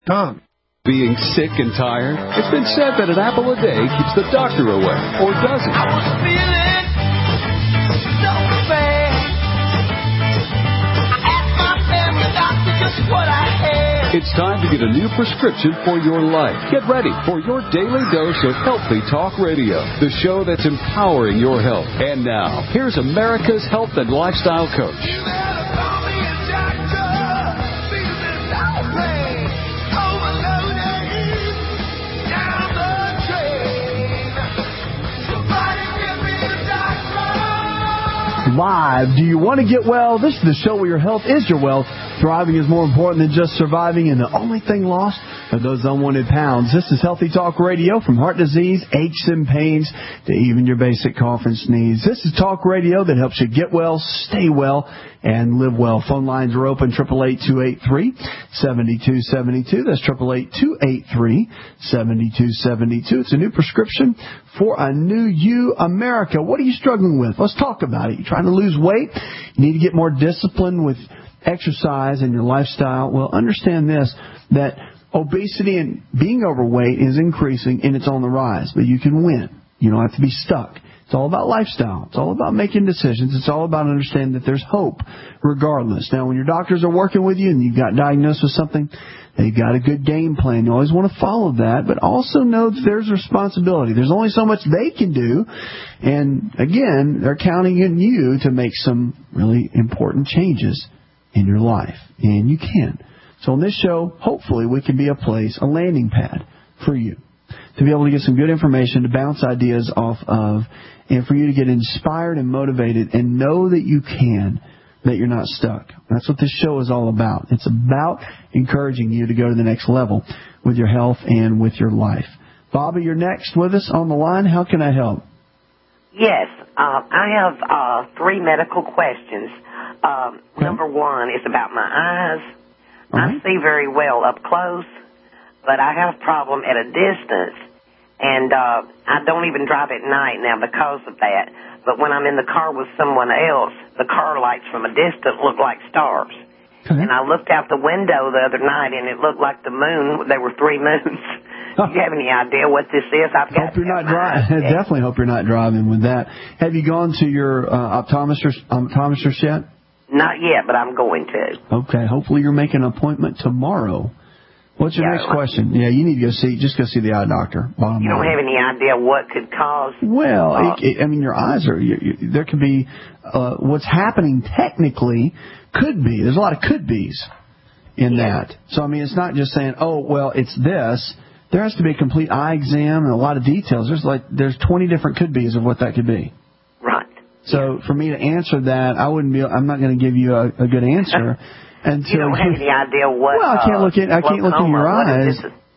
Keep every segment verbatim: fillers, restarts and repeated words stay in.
Tom. Being sick and tired? It's been said that an apple a day keeps the doctor away. Or does it? I was feeling so bad. I asked my family doctor just what I had. It's time to get a new prescription for your life. Get ready for your daily dose of Healthy Talk Radio, the show that's empowering your health. And now, here's America's health and lifestyle coach. Live. Do you want to get well? This is the show where your health is your wealth. Thriving is more important than just surviving, and the only thing lost are those unwanted pounds. This is Healthy Talk Radio, from heart disease, aches and pains, to even your basic cough and sneeze. This is talk radio that helps you get well, stay well, and live well. Phone lines are open, eight eight eight, two eight three, seven two seven two. That's eight eight eight, two eight three, seven two seven two. It's a new prescription for a new you, America. What are you struggling with? Let's talk about it. You're trying to lose weight? You need to get more discipline with exercise and your lifestyle. Well, understand this, that obesity and being overweight is increasing and it's on the rise, but you can win. You don't have to be stuck. It's all about lifestyle. It's all about making decisions. It's all about understanding that there's hope regardless. Now, when your doctors are working with you and you've got diagnosed with something, they've got a good game plan. You always want to follow that, but also know that there's responsibility. There's only so much they can do. And again, they're counting on you to make some really important changes in your life. And you can. So on this show, hopefully we can be a place, a landing pad for you, to be able to get some good information to bounce ideas off of, and for you to get inspired and motivated and know that you can, that you're not stuck. That's what this show is all about. It's about encouraging you to go to the next level with your health and with your life. Bobby, you're next with us on the line. How can I help? Yes, uh, I have uh, three medical questions. Um, okay. Number one is about my eyes. Right. I see very well up close, but I have a problem at a distance, and uh, I don't even drive at night now because of that. But when I'm in the car with someone else, the car lights from a distance look like stars. Okay. And I looked out the window the other night, and it looked like the moon. There were three moons. Do you have any idea what this is? I've got hope you're not driving. Definitely hope you're not driving with that. Have you gone to your uh, optometrist, optometrist yet? Not yet, but I'm going to. Okay. Hopefully you're making an appointment tomorrow. What's your yeah, next question? Yeah, you need to go see, just go see the eye doctor. Bottom you don't line. have any idea what could cause? Well, uh, it, it, I mean, your eyes are, you, you, there could be, uh, what's happening technically could be. There's a lot of could be's in yeah. that. So, I mean, it's not just saying, oh, well, it's this. There has to be a complete eye exam and a lot of details. There's like, there's twenty different could be's of what that could be. Right. So, yeah. for me to answer that, I wouldn't be, I'm not going to give you a, a good answer. Until you don't have any idea what. Well, I can't look at I can't look in your eyes.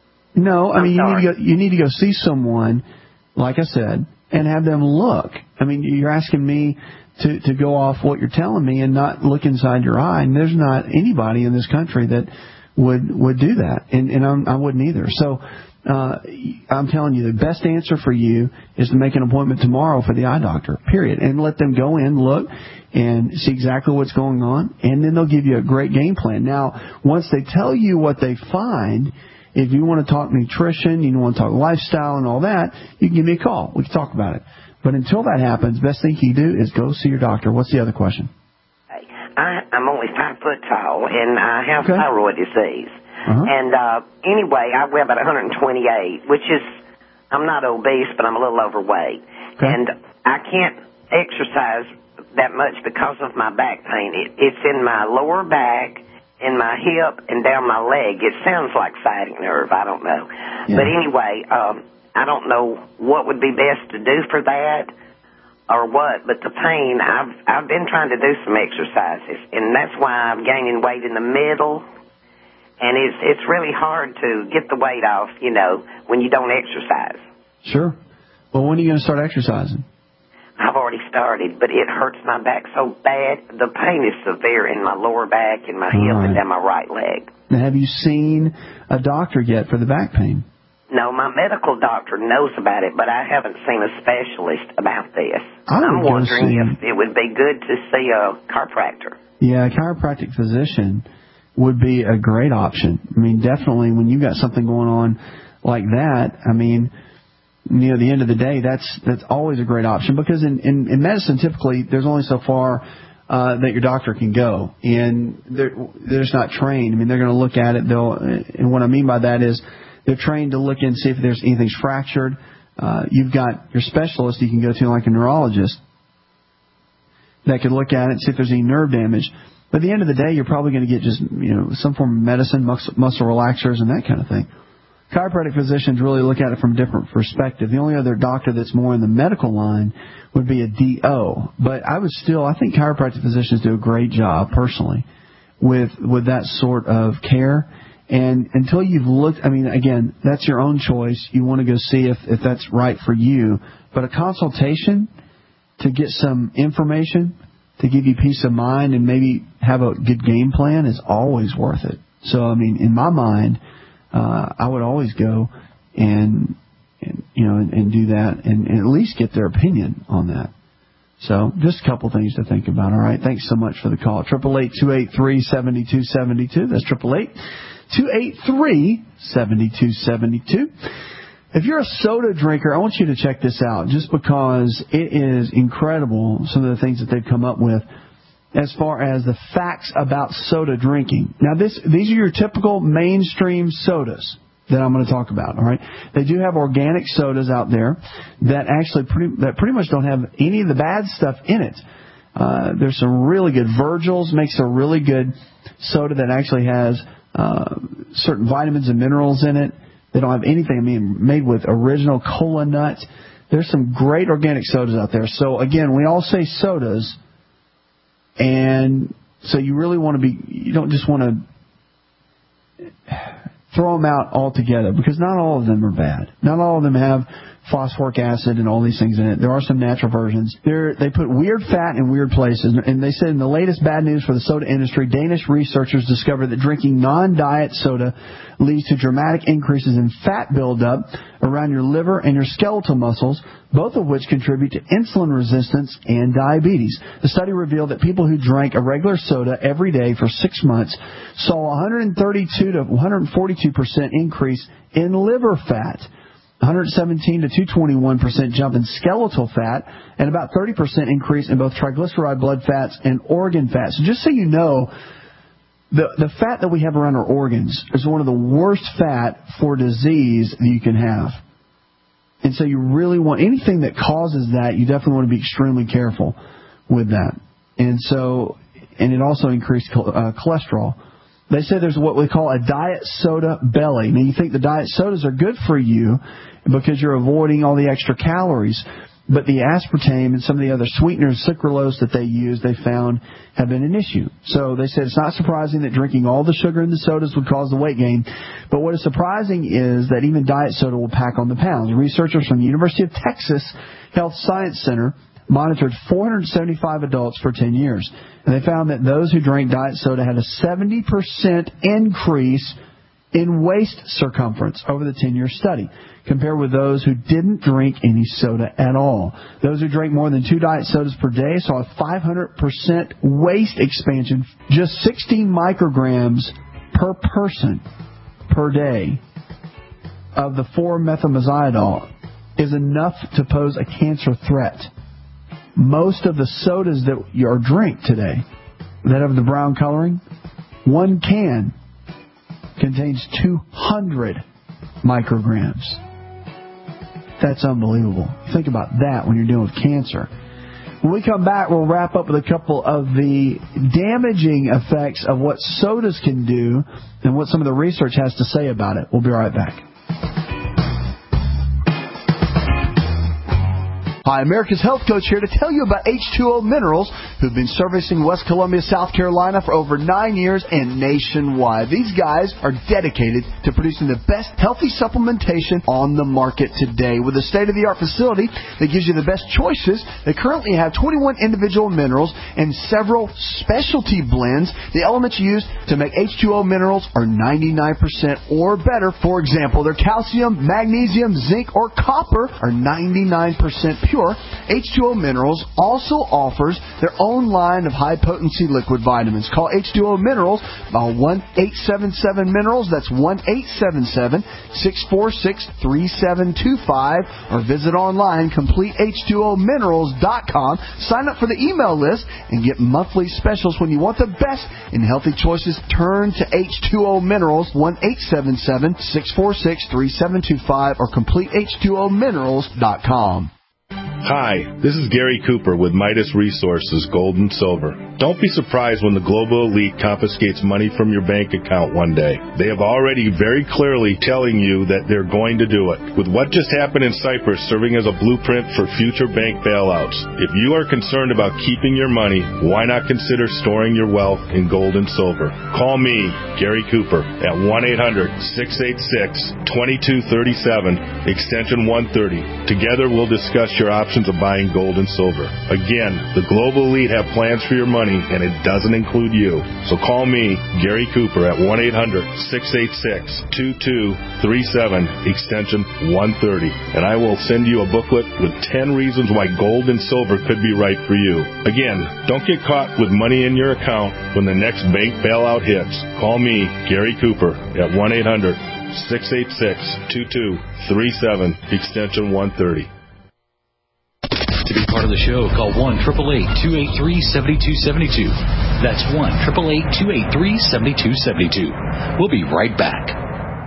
No, I mean you need to go. You need to go see someone, like I said, and have them look. I mean, you're asking me to to go off what you're telling me and not look inside your eye. And there's not anybody in this country that would would do that, and and I'm, I wouldn't either. So. Uh, I'm telling you, the best answer for you is to make an appointment tomorrow for the eye doctor, period. And let them go in, look, and see exactly what's going on, and then they'll give you a great game plan. Now, once they tell you what they find, if you want to talk nutrition, you want to talk lifestyle and all that, you can give me a call. We can talk about it. But until that happens, best thing you do is go see your doctor. What's the other question? I, I'm only five foot tall, and I have okay. thyroid disease. Uh-huh. And uh, anyway, I weigh about one twenty-eight, which is, I'm not obese, but I'm a little overweight. Okay. And I can't exercise that much because of my back pain. It, it's in my lower back, in my hip, and down my leg. It sounds like sciatic nerve. I don't know. Yeah. But anyway, um, I don't know what would be best to do for that or what, but the pain, I've, I've been trying to do some exercises, and that's why I'm gaining weight in the middle. And it's it's really hard to get the weight off, you know, when you don't exercise. Sure. Well, when are you going to start exercising? I've already started, but it hurts my back so bad. The pain is severe in my lower back and my hip right. and down my right leg. Now, have you seen a doctor yet for the back pain? No, my medical doctor knows about it, but I haven't seen a specialist about this. I would I'm wondering see, if it would be good to see a chiropractor. Yeah, a chiropractic physician would be a great option. I mean, definitely when you got something going on like that, I mean, you know, at the end of the day, that's that's always a great option, because in, in, in medicine, typically, there's only so far uh, that your doctor can go, and they're, they're just not trained. I mean, they're going to look at it. They'll, and what I mean by that is they're trained to look and see if there's anything's fractured. Uh, you've got your specialist you can go to, like a neurologist, that can look at it and see if there's any nerve damage. But at the end of the day, you're probably going to get just, you know, some form of medicine, muscle, muscle relaxers, and that kind of thing. Chiropractic physicians really look at it from a different perspective. The only other doctor that's more in the medical line would be a D O. But I would still, I think chiropractic physicians do a great job, personally, with with that sort of care. And until you've looked, I mean, again, that's your own choice. You want to go see if, if that's right for you. But a consultation to get some information, to give you peace of mind and maybe have a good game plan is always worth it. So, I mean, in my mind, uh, I would always go and, and you know, and, and do that and, and at least get their opinion on that. So, just a couple things to think about, all right? Thanks so much for the call. eight eight eight, two eight three, seven two seven two. That's eight eight eight, two eight three, seven two seven two. If you're a soda drinker, I want you to check this out, just because it is incredible, some of the things that they've come up with as far as the facts about soda drinking. Now, this these are your typical mainstream sodas that I'm going to talk about, all right? They do have organic sodas out there that actually pretty, that pretty much don't have any of the bad stuff in it. Uh, there's some really good. Virgil's makes a really good soda that actually has uh, certain vitamins and minerals in it. They don't have anything, I mean, made with original cola nut. There's some great organic sodas out there. So, again, we all say sodas, and so you really want to be, you don't just want to throw them out altogether, because not all of them are bad. Not all of them have phosphoric acid and all these things in it. There are some natural versions. They're, they put weird fat in weird places. And they said in the latest bad news for the soda industry, Danish researchers discovered that drinking non-diet soda leads to dramatic increases in fat buildup around your liver and your skeletal muscles, both of which contribute to insulin resistance and diabetes. The study revealed that people who drank a regular soda every day for six months saw a one hundred thirty-two to one hundred forty-two percent increase in liver fat, one hundred seventeen to two hundred twenty-one percent jump in skeletal fat, and about thirty percent increase in both triglyceride blood fats and organ fats. So just so you know, the the fat that we have around our organs is one of the worst fat for disease that you can have. And so you really want anything that causes that, you definitely want to be extremely careful with that. And so, and it also increased uh, cholesterol. They say there's what we call a diet soda belly. Now, you think the diet sodas are good for you because you're avoiding all the extra calories. But the aspartame and some of the other sweeteners, sucralose that they use, they found have been an issue. So they said it's not surprising that drinking all the sugar in the sodas would cause the weight gain. But what is surprising is that even diet soda will pack on the pounds. Researchers from the University of Texas Health Science Center monitored four hundred seventy-five adults for ten years. And they found that those who drank diet soda had a seventy percent increase in waist circumference over the ten-year study, compared with those who didn't drink any soda at all. Those who drank more than two diet sodas per day saw a five hundred percent waist expansion, just sixteen micrograms per person per day of the four methylmazidol is enough to pose a cancer threat. Most of the sodas that you are drink today that have the brown coloring, one can contains two hundred micrograms. That's unbelievable. Think about that when you're dealing with cancer. When we come back, we'll wrap up with a couple of the damaging effects of what sodas can do and what some of the research has to say about it. We'll be right back. Hi, America's Health Coach here to tell you about H two O Minerals, who've been servicing West Columbia, South Carolina for over nine years and nationwide. These guys are dedicated to producing the best healthy supplementation on the market today. With a state-of-the-art facility that gives you the best choices, they currently have twenty-one individual minerals and several specialty blends. The elements used to make H two O Minerals are ninety-nine percent or better. For example, their calcium, magnesium, zinc, or copper are ninety-nine percent pure. pure, H two O Minerals also offers their own line of high-potency liquid vitamins. Call H two O Minerals by one eight seven seven Minerals. That's one eight seven seven, six four six, three seven two five. Or visit online, complete H two O Minerals dot com. Sign up for the email list and get monthly specials. When you want the best in healthy choices, turn to H two O Minerals, one eight seven seven, six four six, three seven two five, or complete H two O Minerals dot com. Hi, this is Gary Cooper with Midas Resources Gold and Silver. Don't be surprised when the global elite confiscates money from your bank account one day. They have already very clearly telling you that they're going to do it. With what just happened in Cyprus serving as a blueprint for future bank bailouts, if you are concerned about keeping your money, why not consider storing your wealth in gold and silver? Call me, Gary Cooper, at one eight hundred, six eight six, two two three seven, extension one thirty. Together we'll discuss your options of buying gold and silver. Again, the global elite have plans for your money, and it doesn't include you. So call me, Gary Cooper, at one eight hundred, six eight six, two two three seven, extension one thirty, and I will send you a booklet with ten reasons why gold and silver could be right for you. Again, don't get caught with money in your account when the next bank bailout hits. Call me, Gary Cooper, at one eight hundred, six eight six, two two three seven, extension one thirty. To be part of the show, call one eight eight eight, two eight three, seven two seven two. That's one eight eight eight, two eight three, seven two seven two. We'll be right back.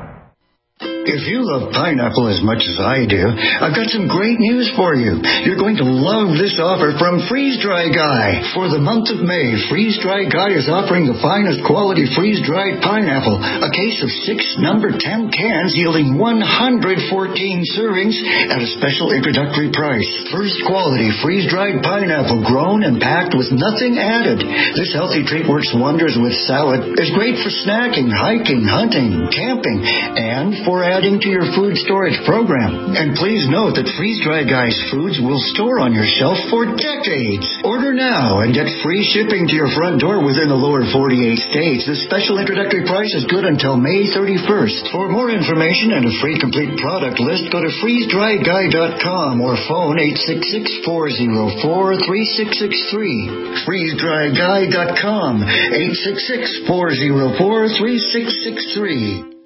If you love pineapple as much as I do, I've got some great news for you. You're going to love this offer from Freeze Dry Guy. For the month of May, Freeze Dry Guy is offering the finest quality freeze-dried pineapple, a case of six number ten cans yielding one hundred fourteen servings at a special introductory price. First quality freeze-dried pineapple grown and packed with nothing added. This healthy treat works wonders with salad. It's great for snacking, hiking, hunting, camping, and for adding to your food storage program. And please note that Freeze Dry Guy's foods will store on your shelf for decades. Order now and get free shipping to your front door within the lower forty-eight states. This special introductory price is good until May thirty-first. For more information and a free complete product list, go to freeze dry guy dot com or phone eight six six, four zero four, three six six three. freeze dry guy dot com, eight six six, four zero four, three six six three.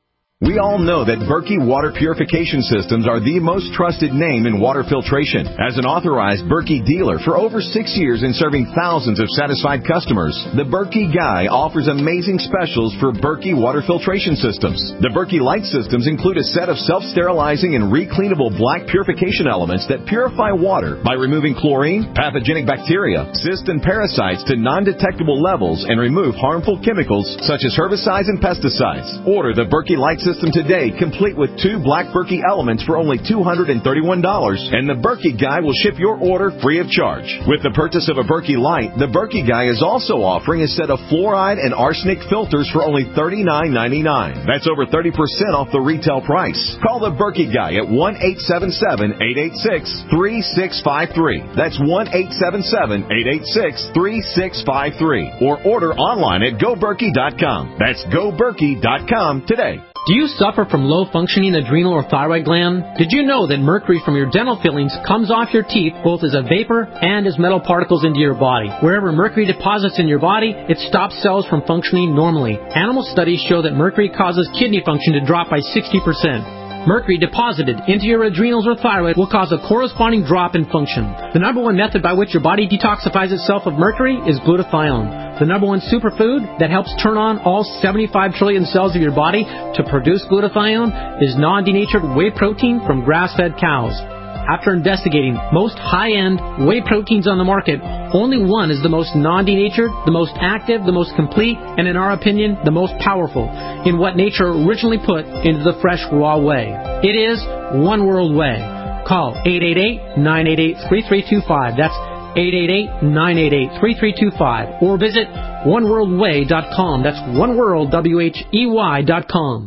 We all know that Berkey Water Purification Systems are the most trusted name in water filtration. As an authorized Berkey dealer for over six years and serving thousands of satisfied customers, the Berkey Guy offers amazing specials for Berkey Water Filtration Systems. The Berkey Light Systems include a set of self-sterilizing and recleanable black purification elements that purify water by removing chlorine, pathogenic bacteria, cysts, and parasites to non-detectable levels and remove harmful chemicals such as herbicides and pesticides. Order the Berkey Light Systems today, complete with two black Berkey elements for only two hundred thirty-one dollars, and the Berkey Guy will ship your order free of charge. With the purchase of a Berkey Light, the Berkey Guy is also offering a set of fluoride and arsenic filters for only thirty-nine ninety-nine. That's over thirty percent off the retail price. Call the Berkey Guy at one eight seven seven, eight eight six, three six five three. That's one eight seven seven, eight eight six, three six five three. Or order online at go berkey dot com. That's go berkey dot com today. Do you suffer from low-functioning adrenal or thyroid gland? Did you know that mercury from your dental fillings comes off your teeth both as a vapor and as metal particles into your body? Wherever mercury deposits in your body, it stops cells from functioning normally. Animal studies show that mercury causes kidney function to drop by sixty percent. Mercury deposited into your adrenals or thyroid will cause a corresponding drop in function. The number one method by which your body detoxifies itself of mercury is glutathione. The number one superfood that helps turn on all seventy-five trillion cells of your body to produce glutathione is non-denatured whey protein from grass-fed cows. After investigating most high-end whey proteins on the market, only one is the most non-denatured, the most active, the most complete, and in our opinion, the most powerful in what nature originally put into the fresh raw whey. It is One World Whey. Call eight eight eight, nine eight eight, three three two five. That's eight eight eight, nine eight eight, three three two five. Or visit one world way dot com. That's oneworld, W H E Y dot com.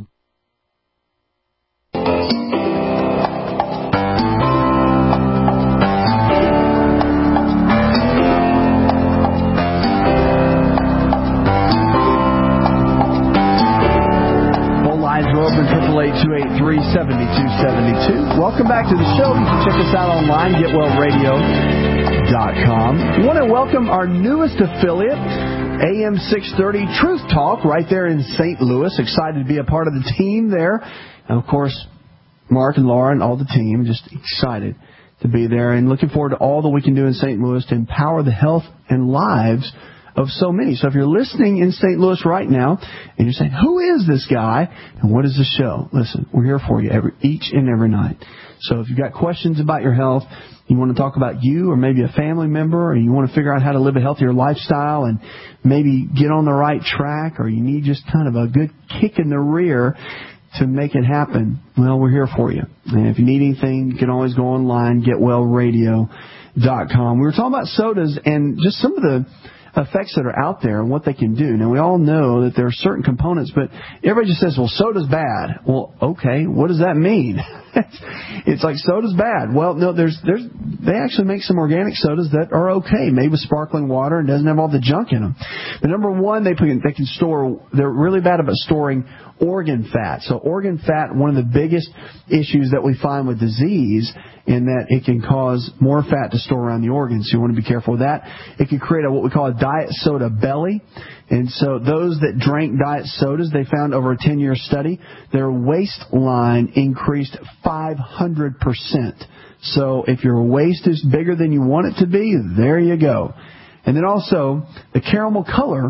Open eight eight eight, two eight three, seven two seven two. Welcome back to the show. You can check us out online, get well radio dot com. We want to welcome our newest affiliate, A M six thirty Truth Talk, right there in Saint Louis. Excited to be a part of the team there. And, of course, Mark and Laura and all the team, just excited to be there and looking forward to all that we can do in Saint Louis to empower the health and lives of so many. So if you're listening in Saint Louis right now and you're saying, who is this guy and what is the show? Listen, we're here for you every each and every night. So if you've got questions about your health, you want to talk about you or maybe a family member, or you want to figure out how to live a healthier lifestyle and maybe get on the right track, or you need just kind of a good kick in the rear to make it happen, well, we're here for you. And if you need anything, you can always go online, get well radio dot com. We were talking about sodas and just some of the effects that are out there and what they can do. Now, we all know that there are certain components, but everybody just says, well, soda's bad. Well, okay, what does that mean? It's like soda's bad. Well, no, there's, there's, they actually make some organic sodas that are okay, made with sparkling water and doesn't have all the junk in them. But number one, they put, they can store, they're really bad about storing organ fat. So organ fat, one of the biggest issues that we find with disease, in that it can cause more fat to store around the organs. So you want to be careful with that. It can create a, what we call a diet soda belly. And so those that drank diet sodas, they found over a ten-year study, their waistline increased five hundred percent. So if your waist is bigger than you want it to be, there you go. And then also, the caramel color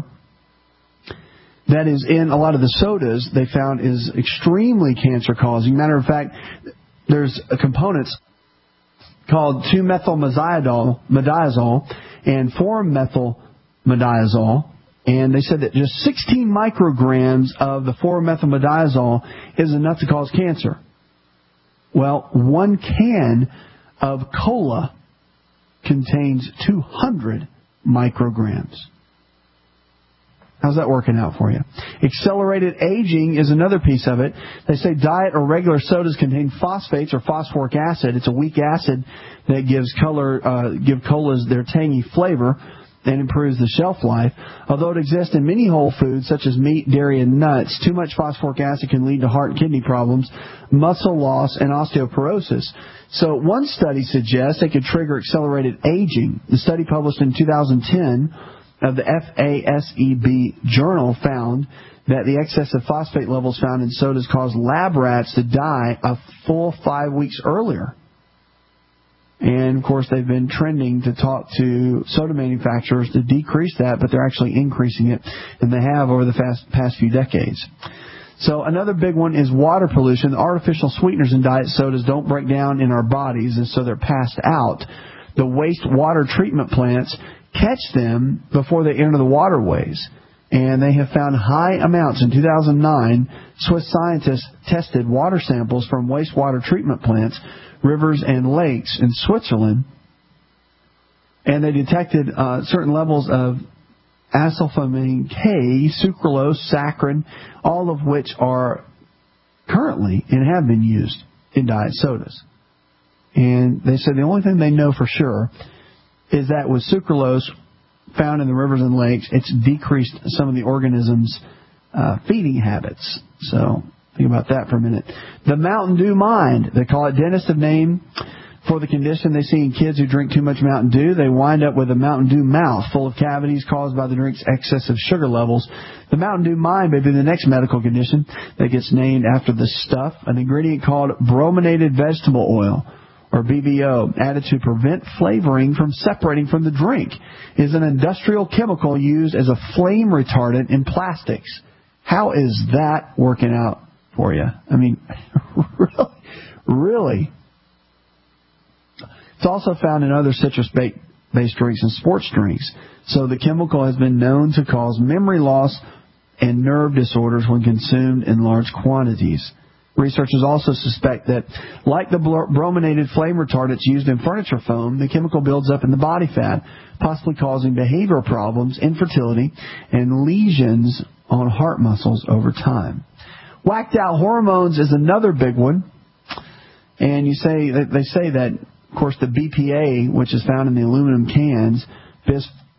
that is in a lot of the sodas, they found is extremely cancer-causing. Matter of fact, there's components called two methyl methylmadiazole and four methyl methylmadiazole. And they said that just sixteen micrograms of the four methyl methylmadiazole is enough to cause cancer. Well, one can of cola contains two hundred micrograms. How's that working out for you? Accelerated aging is another piece of it. They say diet or regular sodas contain phosphates or phosphoric acid. It's a weak acid that gives color, uh, give colas their tangy flavor and improves the shelf life. Although it exists in many whole foods such as meat, dairy, and nuts, too much phosphoric acid can lead to heart and kidney problems, muscle loss, and osteoporosis. So one study suggests it could trigger accelerated aging. The study published in two thousand ten of the F A S E B journal found that the excessive phosphate levels found in sodas caused lab rats to die a full five weeks earlier. And, of course, they've been trending to talk to soda manufacturers to decrease that, but they're actually increasing it, and they have over the past, past few decades. So another big one is water pollution. The artificial sweeteners in diet sodas don't break down in our bodies, and so they're passed out. The wastewater treatment plants catch them before they enter the waterways. And they have found high amounts. In two thousand nine, Swiss scientists tested water samples from wastewater treatment plants, rivers, and lakes in Switzerland. And they detected uh, certain levels of acetylphenone K, sucralose, saccharin, all of which are currently and have been used in diet sodas. And they said the only thing they know for sure is that with sucralose found in the rivers and lakes, it's decreased some of the organisms' uh, feeding habits. So think about that for a minute. The Mountain Dew Mind, they call it dentist of name for the condition they see in kids who drink too much Mountain Dew. They wind up with a Mountain Dew mouth full of cavities caused by the drink's excessive sugar levels. The Mountain Dew Mind may be the next medical condition that gets named after the stuff, an ingredient called brominated vegetable oil, or B V O, added to prevent flavoring from separating from the drink, is an industrial chemical used as a flame retardant in plastics. How is that working out for you? I mean, really? Really? It's also found in other citrus-based drinks and sports drinks. So the chemical has been known to cause memory loss and nerve disorders when consumed in large quantities. Researchers also suspect that, like the brominated flame retardants used in furniture foam, the chemical builds up in the body fat, possibly causing behavioral problems, infertility, and lesions on heart muscles over time. Whacked out hormones is another big one. And you say they say that, of course, the B P A, which is found in the aluminum cans, bis,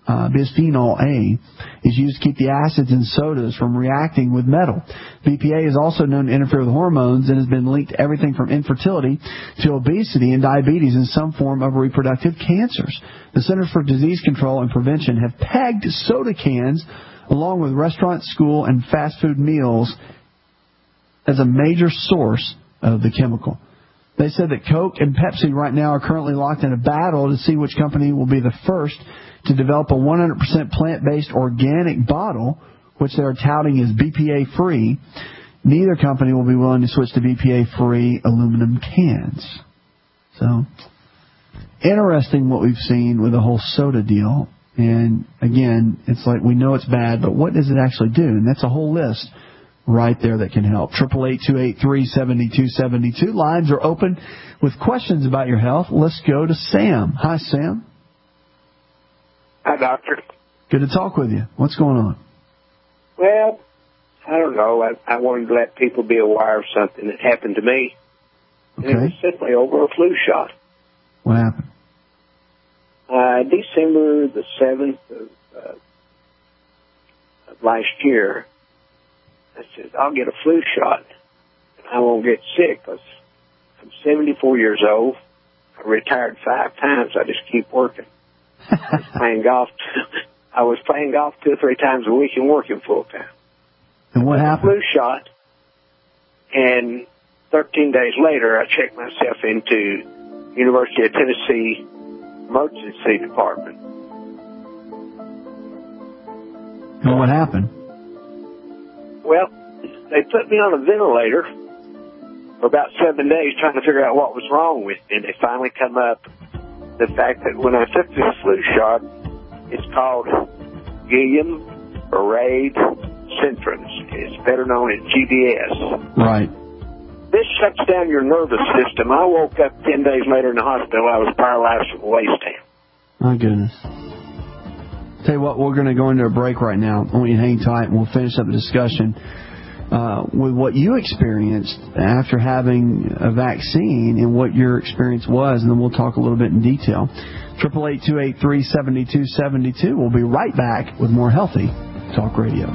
uh, bisphenol A, is used to keep the acids in sodas from reacting with metal. B P A is also known to interfere with hormones and has been linked to everything from infertility to obesity and diabetes and some form of reproductive cancers. The Centers for Disease Control and Prevention have pegged soda cans along with restaurant, school, and fast food meals as a major source of the chemical. They said that Coke and Pepsi right now are currently locked in a battle to see which company will be the first to develop a one hundred percent plant-based organic bottle, which they are touting as B P A-free. Neither company will be willing to switch to B P A-free aluminum cans. So, interesting what we've seen with the whole soda deal. And, again, it's like we know it's bad, but what does it actually do? And that's a whole list right there that can help. eight eight eight, two eight three, seven two seven two. Lines are open with questions about your health. Let's go to Sam. Hi, Sam. Hi, Doctor. Good to talk with you. What's going on? Well, I don't know. I, I wanted to let people be aware of something that happened to me. Okay. And it was simply over a flu shot. What happened? Uh, December the seventh of, uh, of last year, I said, I'll get a flu shot. I won't get sick because I'm seventy-four years old. I retired five times. I just keep working. I was playing golf. I was playing golf two or three times a week and working full time. And what happened? Flu shot. And thirteen days later, I checked myself into University of Tennessee emergency department. And what happened? Well, they put me on a ventilator for about seven days trying to figure out what was wrong with me. And they finally come up the fact that when I took this flu shot, it's called Guillain-Barré syndrome. It's better known as G B S. Right. This shuts down your nervous system. I woke up ten days later in the hospital. I was paralyzed from the waist down. My goodness. Tell you what, we're going to go into a break right now. I want you to hang tight, and we'll finish up the discussion uh, with what you experienced after having a vaccine and what your experience was, and then we'll talk a little bit in detail. eight eight eight, two eight three, seven two seven two. We'll be right back with more Healthy Talk Radio.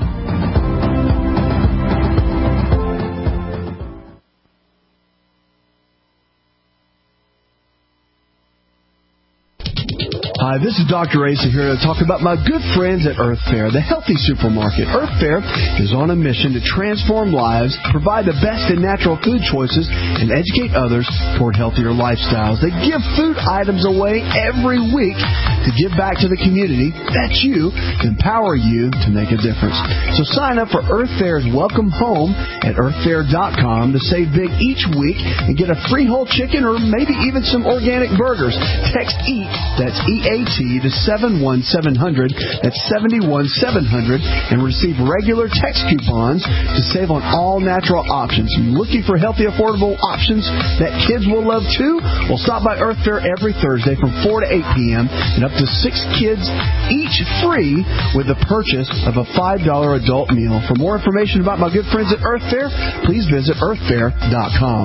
Hi, this is Doctor Asa here to talk about my good friends at Earth Fare, the healthy supermarket. Earth Fare is on a mission to transform lives, provide the best in natural food choices, and educate others toward healthier lifestyles. They give food items away every week to give back to the community. That's you, to empower you to make a difference. So sign up for Earth Fare's Welcome Home at earth fare dot com to save big each week and get a free whole chicken or maybe even some organic burgers. Text EAT, that's E A T, to seven one seven zero zero, that's seven one seven zero zero, and receive regular text coupons to save on all natural options. You looking for healthy, affordable options that kids will love too? Well, stop by Earth Fare every Thursday from four to eight p.m. and up to six kids each free with the purchase of a five dollar adult meal. For more information about my good friends at Earth Fare, please visit earth fare dot com.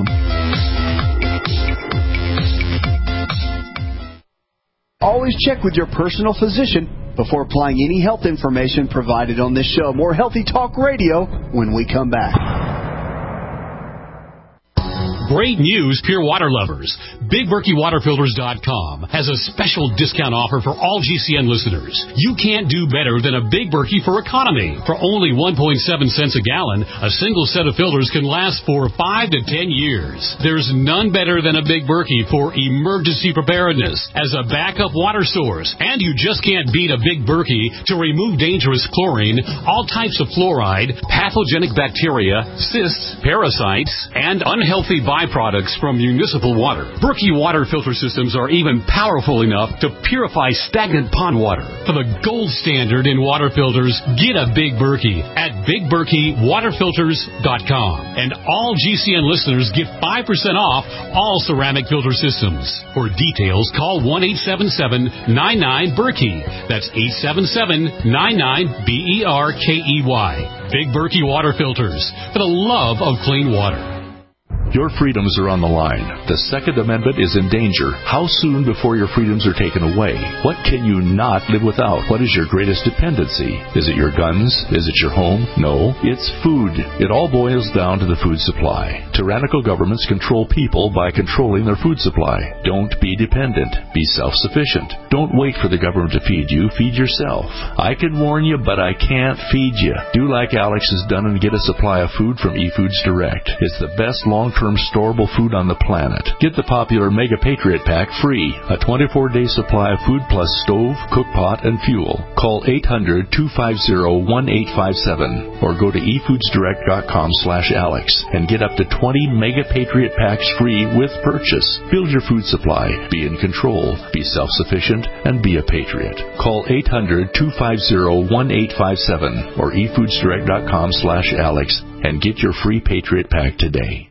Always check with your personal physician before applying any health information provided on this show. More Healthy Talk Radio when we come back. Great news, pure water lovers. Big Berkey Water Filters dot com has a special discount offer for all G C N listeners. You can't do better than a Big Berkey for economy. For only one point seven cents a gallon, a single set of filters can last for five to ten years. There's none better than a Big Berkey for emergency preparedness as a backup water source. And you just can't beat a Big Berkey to remove dangerous chlorine, all types of fluoride, pathogenic bacteria, cysts, parasites, and unhealthy byproducts from municipal water. Berkey water filter systems are even powerful enough to purify stagnant pond water. For the gold standard in water filters, get a Big Berkey at Big Berkey Water Filters dot com. And all G C N listeners get five percent off all ceramic filter systems. For details, call one eight seven seven, nine nine, Berkey. That's eight seven seven, nine nine, B E R K E Y. Big Berkey Water Filters, for the love of clean water. Your freedoms are on the line. The Second Amendment is in danger. How soon before your freedoms are taken away? What can you not live without? What is your greatest dependency? Is it your guns? Is it your home? No, it's food. It all boils down to the food supply. Tyrannical governments control people by controlling their food supply. Don't be dependent. Be self-sufficient. Don't wait for the government to feed you. Feed yourself. I can warn you, but I can't feed you. Do like Alex has done and get a supply of food from eFoods Direct. It's the best long-term storable food on the planet. Get the popular Mega Patriot Pack free. A twenty-four day supply of food plus stove, cook pot, and fuel. Call eight hundred, two five zero, one eight five seven or go to e foods direct dot com slash Alex and get up to twenty Mega Patriot Packs free with purchase. Build your food supply. Be in control. Be self-sufficient and be a patriot. Call eight hundred, two five zero, one eight five seven or e foods direct dot com slash Alex and get your free Patriot Pack today.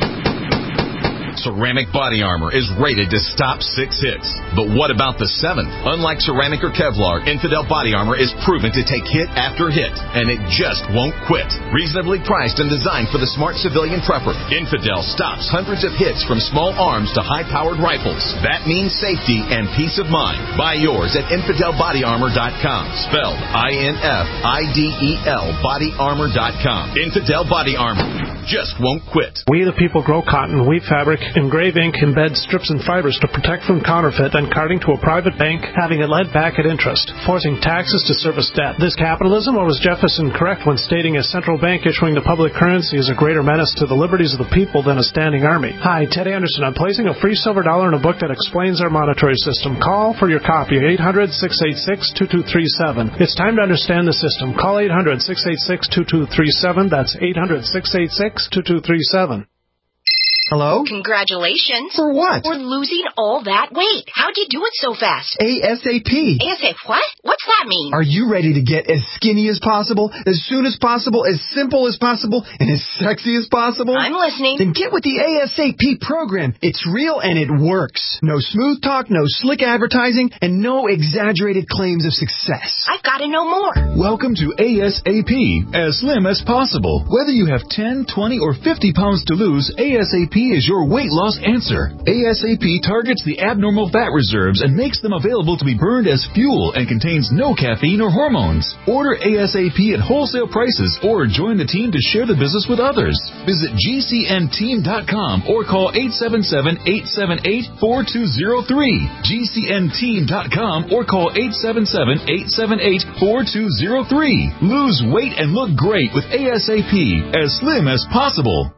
Ceramic Body Armor is rated to stop six hits. But what about the seventh? Unlike ceramic or Kevlar, Infidel Body Armor is proven to take hit after hit, and it just won't quit. Reasonably priced and designed for the smart civilian prepper, Infidel stops hundreds of hits from small arms to high-powered rifles. That means safety and peace of mind. Buy yours at infidel body armor dot com, spelled I N F I D E L body armor dot com. Infidel Body Armor just won't quit. We the people grow cotton, weave fabric, engrave ink, embed strips and fibers to protect from counterfeit and carting to a private bank, having it led back at interest, forcing taxes to service debt. This capitalism, or was Jefferson correct when stating a central bank issuing the public currency is a greater menace to the liberties of the people than a standing army? Hi, Ted Anderson. I'm placing a free silver dollar in a book that explains our monetary system. Call for your copy, eight hundred, six eight six, two two three seven. It's time to understand the system. Call eight hundred, six eight six, two two three seven. That's eight hundred, six eight six, two two three seven. Hello? Congratulations. For what? For losing all that weight. How'd you do it so fast? ASAP. ASAP what? What's that mean? Are you ready to get as skinny as possible, as soon as possible, as simple as possible, and as sexy as possible? I'm listening. Then get with the ASAP program. It's real and it works. No smooth talk, no slick advertising, and no exaggerated claims of success. I've got to know more. Welcome to ASAP, as slim as possible. Whether you have ten, twenty, or fifty pounds to lose, ASAP is your weight loss answer. ASAP targets the abnormal fat reserves and makes them available to be burned as fuel and contains no caffeine or hormones. Order ASAP at wholesale prices or join the team to share the business with others. Visit G C N team dot com or call eight seven seven, eight seven eight, four two zero three. G C N team dot com or call eight seven seven, eight seven eight, four two zero three. Lose weight and look great with ASAP, as slim as possible.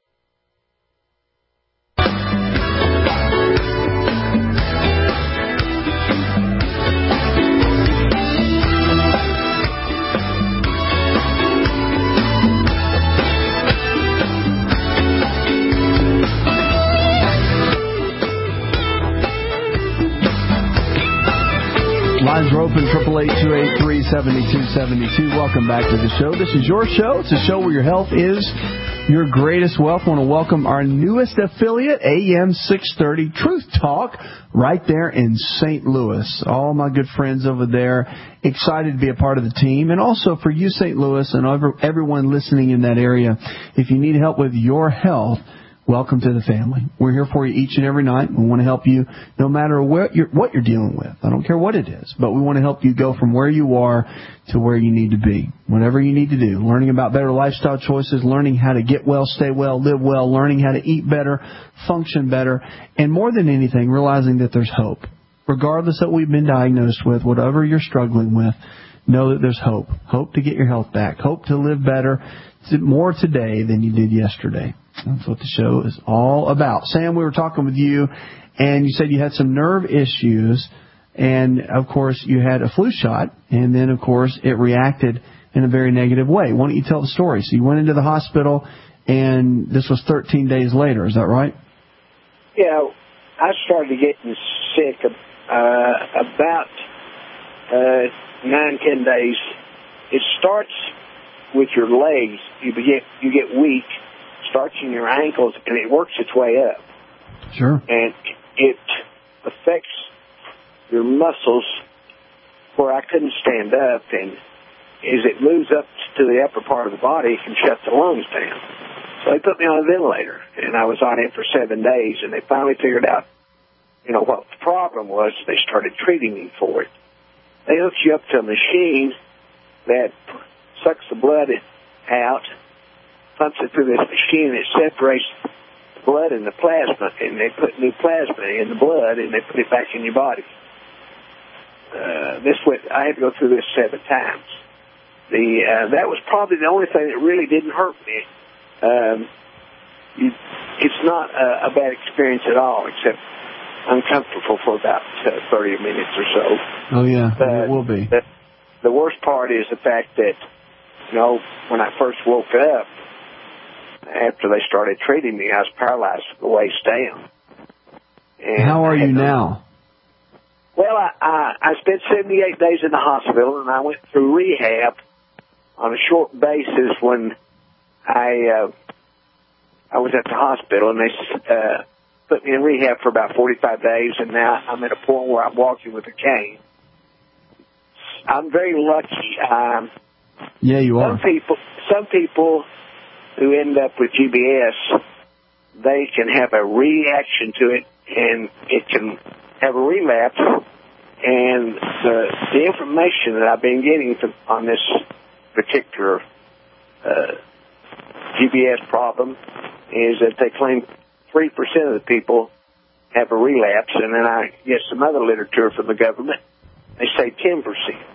Lines are open, triple eight, two eight three, seven two seven two. Welcome back to the show. This is your show. It's a show where your health is your greatest wealth. I want to welcome our newest affiliate, A M six thirty Truth Talk, right there in Saint Louis. All my good friends over there, excited to be a part of the team. And also for you, Saint Louis, and everyone listening in that area, if you need help with your health, welcome to the family. We're here for you each and every night. We want to help you no matter what you're, what you're dealing with. I don't care what it is, but we want to help you go from where you are to where you need to be. Whatever you need to do. Learning about better lifestyle choices, learning how to get well, stay well, live well, learning how to eat better, function better, and more than anything, realizing that there's hope. Regardless of what we've been diagnosed with, whatever you're struggling with, know that there's hope. Hope to get your health back. Hope to live better, more today than you did yesterday. That's what the show is all about. Sam, we were talking with you, and you said you had some nerve issues, and, of course, you had a flu shot, and then, of course, it reacted in a very negative way. Why don't you tell the story? So you went into the hospital, and this was thirteen days later. Is that right? Yeah, I started getting sick uh, about uh, nine, ten days. It starts with your legs. You get you get weak. Starts in your ankles, and it works its way up. Sure. And it affects your muscles where I couldn't stand up, and as it moves up to the upper part of the body, it can shut the lungs down. So they put me on a ventilator, and I was on it for seven days, and they finally figured out, you know, what the problem was. They started treating me for it. They hooked you up to a machine that sucks the blood out, pumps it through this machine, and it separates the blood and the plasma, and they put new plasma in the blood, and they put it back in your body. Uh, this went, I had to go through this seven times. The uh, that was probably the only thing that really didn't hurt me. Um, you, it's not a, a bad experience at all, except uncomfortable for about uh, thirty minutes or so. Oh yeah, but it will be. The, the worst part is the fact that, you know, when I first woke up, after they started treating me, I was paralyzed from the waist down. And how are you no, now? Well, I, I, I spent seventy-eight days in the hospital, and I went through rehab on a short basis when I uh, I was at the hospital, and they uh, put me in rehab for about forty-five days, and now I'm at a point where I'm walking with a cane. I'm very lucky. Um, yeah, you are. Some people, some people who end up with G B S, they can have a reaction to it, and it can have a relapse. And the, the information that I've been getting from, on this particular uh, G B S problem is that they claim three percent of the people have a relapse, and then I get some other literature from the government. They say ten percent.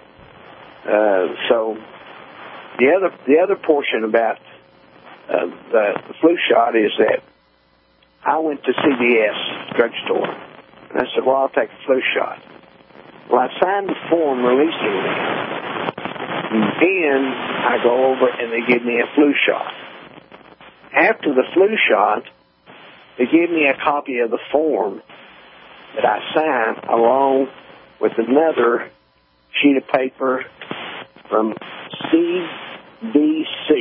Uh, so the other the other portion about uh, the, the flu shot is that I went to C V S drugstore, and I said, well, I'll take a flu shot. Well, I signed the form releasing me. And then I go over and they give me a flu shot. After the flu shot, they give me a copy of the form that I signed along with another sheet of paper from C D C.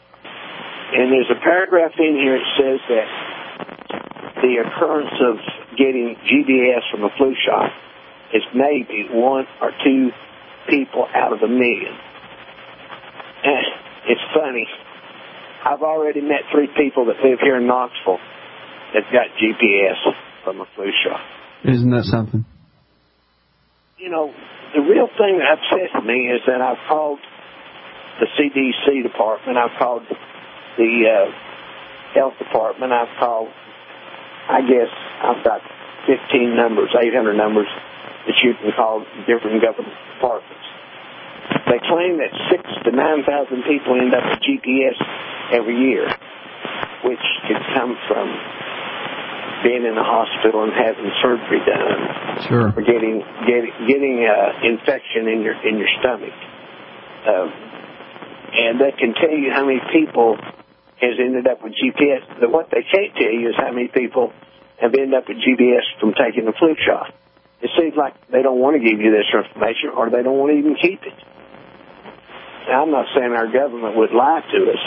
And there's a paragraph in here that says that the occurrence of getting G B S from a flu shot is maybe one or two people out of a million. And it's funny. I've already met three people that live here in Knoxville that got G B S from a flu shot. Isn't that something? You know, the real thing that upsets me is that I've called the C D C department, I've called the uh, health department, I've called, I guess, I've got fifteen numbers, eight hundred numbers that you can call different government departments. They claim that six to nine thousand people end up with G P S every year, which could come from being in the hospital and having surgery done, sure, or getting getting getting uh, infection in your in your stomach, um, and they can tell you how many people has ended up with G P S. But what they can't tell you is how many people have ended up with G B S from taking the flu shot. It seems like they don't want to give you this information, or they don't want to even keep it. Now, I'm not saying our government would lie to us.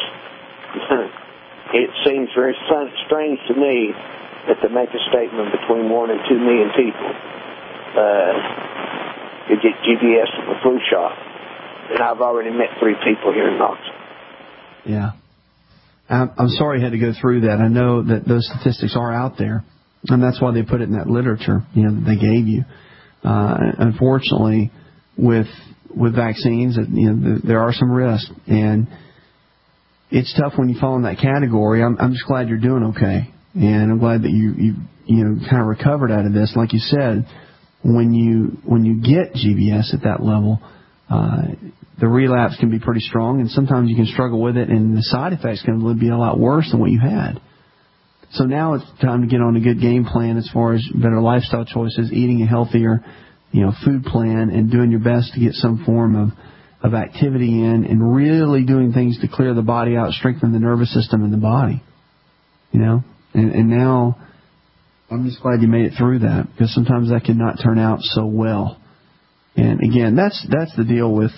It seems very fun, strange to me that they make a statement between one and two million people uh, who get G B S from the flu shot. And I've already met three people here in Knoxville. Yeah. I'm, I'm sorry you had to go through that. I know that those statistics are out there, and that's why they put it in that literature, you know, that they gave you. Uh, unfortunately, with with vaccines, you know, there are some risks, and it's tough when you fall in that category. I'm, I'm just glad you're doing okay, and I'm glad that you you you know kind of recovered out of this. Like you said, when you when you get G B S at that level, uh, the relapse can be pretty strong, and sometimes you can struggle with it, and the side effects can be a lot worse than what you had. So now it's time to get on a good game plan as far as better lifestyle choices, eating a healthier, you know, food plan, and doing your best to get some form of, of activity in, and really doing things to clear the body out, strengthen the nervous system in the body. You know, and, and now I'm just glad you made it through that, because sometimes that can not turn out so well. And again, that's that's the deal with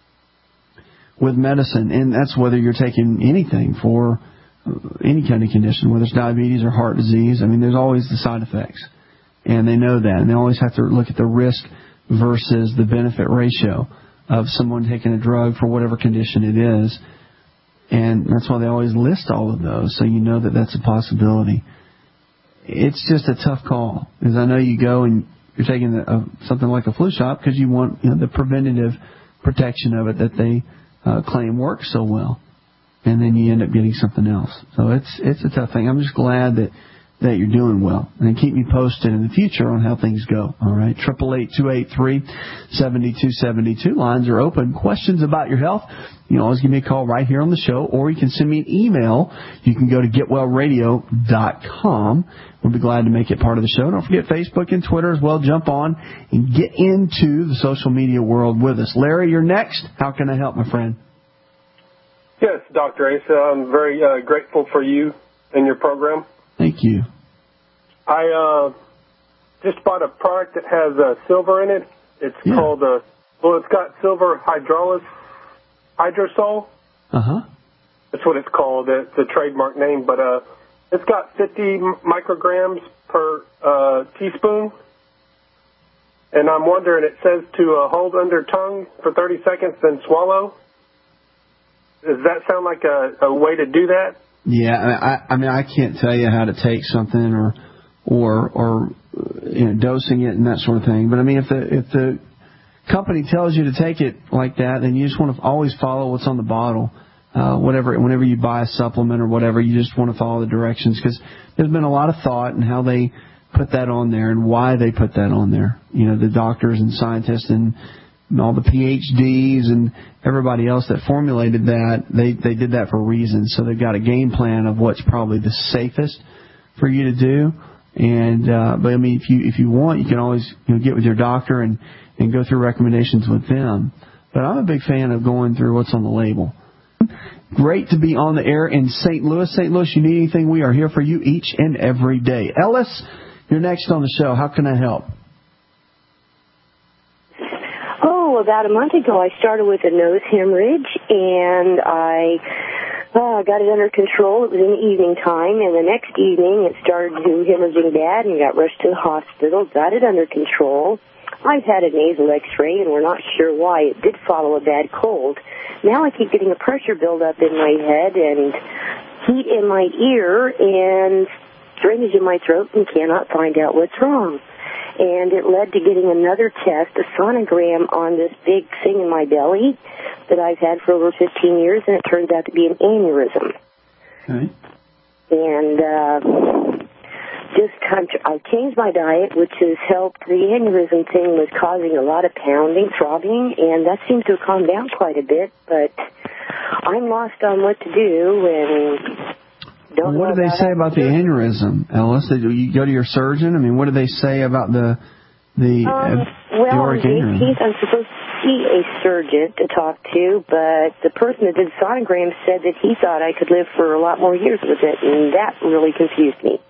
with medicine, and that's whether you're taking anything for any kind of condition, whether it's diabetes or heart disease. I mean, there's always the side effects, and they know that, and they always have to look at the risk versus the benefit ratio of someone taking a drug for whatever condition it is. And that's why they always list all of those, so you know that that's a possibility. It's just a tough call, because I know you go and you're taking a, something like a flu shot because you want, you know, the preventative protection of it that they uh, claim works so well, and then you end up getting something else. So it's it's a tough thing. I'm just glad that, that you're doing well, and keep me posted in the future on how things go. All right, triple eight two eight three seven two seven two. Lines are open. Questions about your health, you can always give me a call right here on the show, or you can send me an email. You can go to get well radio dot com. We'll be glad to make it part of the show. Don't forget Facebook and Twitter as well. Jump on and get into the social media world with us. Larry, you're next. How can I help, my friend? Yes, Doctor Asa, I'm very uh, grateful for you and your program. Thank you. I uh, just bought a product that has uh, silver in it. It's yeah. called, uh, well, it's got silver hydrolys, hydrosol. Uh-huh. That's what it's called. It's a trademark name, but uh, it's got fifty micrograms per uh, teaspoon. And I'm wondering, it says to uh, hold under tongue for thirty seconds, then swallow. Does that sound like a, a way to do that? Yeah, I, I mean, I can't tell you how to take something or or or you know, dosing it and that sort of thing. But I mean, if the if the company tells you to take it like that, then you just want to always follow what's on the bottle. Uh, whatever, whenever you buy a supplement or whatever, you just want to follow the directions, because there's been a lot of thought in how they put that on there and why they put that on there. You know, the doctors and scientists and all the P H Ds and everybody else that formulated that, they, they did that for reasons. So they've got a game plan of what's probably the safest for you to do. And, uh, but I mean, if you, if you want, you can always, you know, get with your doctor and, and go through recommendations with them. But I'm a big fan of going through what's on the label. Great to be on the air in Saint Louis. Saint Louis, you need anything, we are here for you each and every day. Ellis, you're next on the show. How can I help? Oh, about a month ago, I started with a nose hemorrhage, and I uh, got it under control. It was in the evening time, and the next evening it started to hemorrhaging bad and got rushed to the hospital, got it under control. I've had a nasal x-ray, and we're not sure why. It did follow a bad cold. Now I keep getting a pressure buildup in my head and heat in my ear and drainage in my throat, and cannot find out what's wrong. And it led to getting another test, a sonogram on this big thing in my belly that I've had for over fifteen years, and it turns out to be an aneurysm. Okay. And uh, just I changed my diet, which has helped. The aneurysm thing was causing a lot of pounding, throbbing, and that seems to have calmed down quite a bit, but I'm lost on what to do, and don't know. What do they say about the aneurysm, Ellis? Do you go to your surgeon? I mean, what do they say about the the um, uh, well, aortic aneurysm? He's, I'm supposed to see a surgeon to talk to, but the person that did the sonogram said that he thought I could live for a lot more years with it, and that really confused me.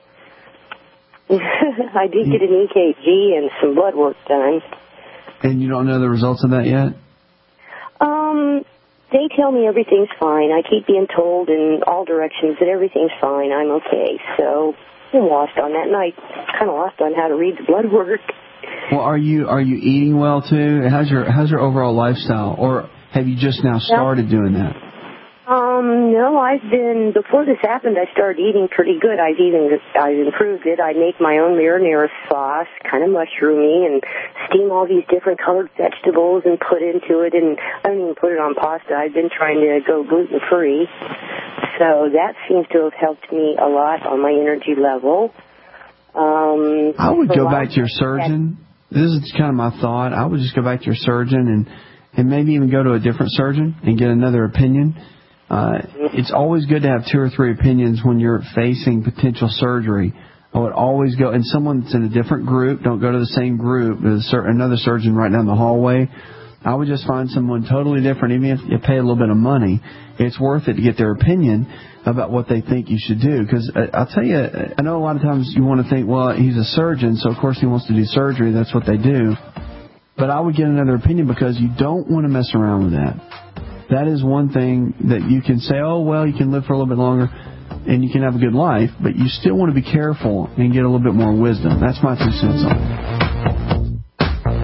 I did get an E K G and some blood work done. And you don't know the results of that yet? Um, they tell me everything's fine. I keep being told in all directions that everything's fine. I'm okay. So I'm lost on that, and I kind of lost on how to read the blood work. Well, are you are you eating well too? How's your how's your overall lifestyle, or have you just now started doing that? Um, no, I've been, before this happened, I started eating pretty good. I've even, I've improved it. I make my own marinara sauce, kind of mushroomy, and steam all these different colored vegetables and put into it, and I don't even put it on pasta. I've been trying to go gluten-free. So that seems to have helped me a lot on my energy level. Um, I would go back to your surgeon. This is kind of my thought. I would just go back to your surgeon and, and maybe even go to a different surgeon and get another opinion. Uh, it's always good to have two or three opinions when you're facing potential surgery. I would always go, and someone that's in a different group, don't go to the same group, there's another surgeon right down the hallway. I would just find someone totally different, even if you pay a little bit of money. It's worth it to get their opinion about what they think you should do. Because I'll tell you, I know a lot of times you want to think, well, he's a surgeon, so of course he wants to do surgery, that's what they do. But I would get another opinion, because you don't want to mess around with that. That is one thing that you can say, oh, well, you can live for a little bit longer and you can have a good life, but you still want to be careful and get a little bit more wisdom. That's my two cents on it.